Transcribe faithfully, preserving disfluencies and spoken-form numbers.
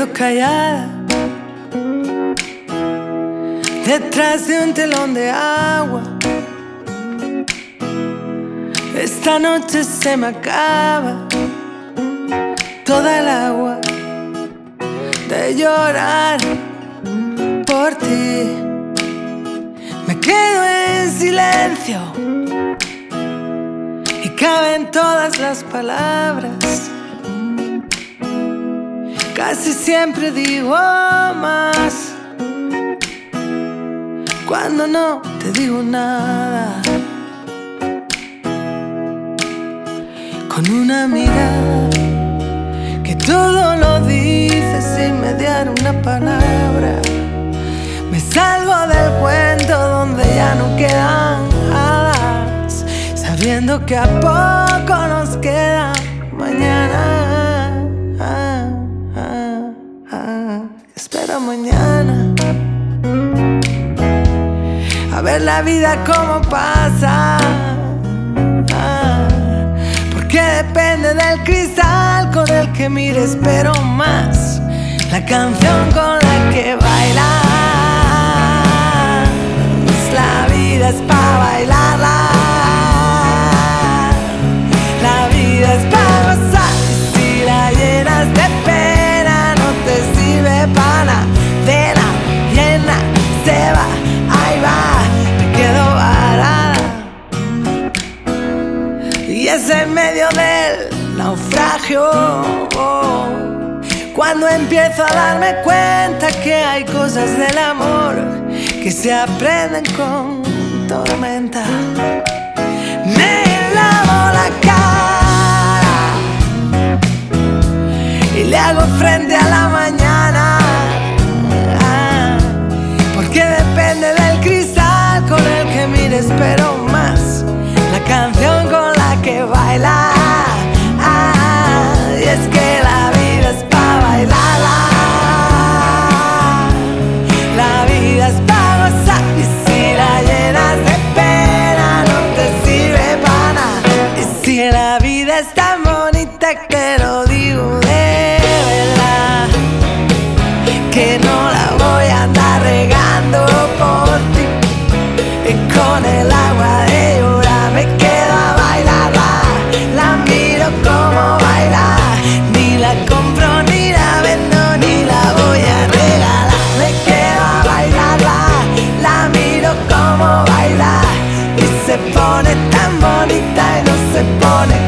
medio callada, detrás de un telón de agua. Esta noche se me acaba toda el agua de llorar por ti. Me quedo en silencio y caben todas las palabras. Casi siempre digo más cuando no te digo nada. Con una amiga que todo lo dice sin mediar una palabra. Me salvo del cuento donde ya no quedan hadas, sabiendo que a poco nos queda mañana. Ah, ah, ah. Espero mañana a ver la vida como pasa, ah, porque depende del cristal con el que mires, pero más la canción con la que bailas. La vida es pa' bailarla, la vida es pa' gozar. Y si la llenas de pena no te sirve para nada. De la llena se va, ahí va, me quedo varada. Y es en medio del naufragio oh, cuando empiezo a darme cuenta que hay cosas del amor que se aprenden con tormenta. Me lavo la cara y le hago frente a la mañana, ah, porque depende del cristal con el que mires, pero más la canción con la que bailas. Ah, y es que la vida es pa' bailarla, la vida es pa' gozar. Y si la llenas de pena no te sirve para nada. Y si la vida es tan bonita que te lo digo de verdad, que no la voy a andar regando por ti. Y con el agua de llorar me quedo a bailarla. La miro como baila, ni la compro ni la vendo ni la voy a regalar. Me quedo a bailarla, la miro como baila y se pone tan bonita y no se pone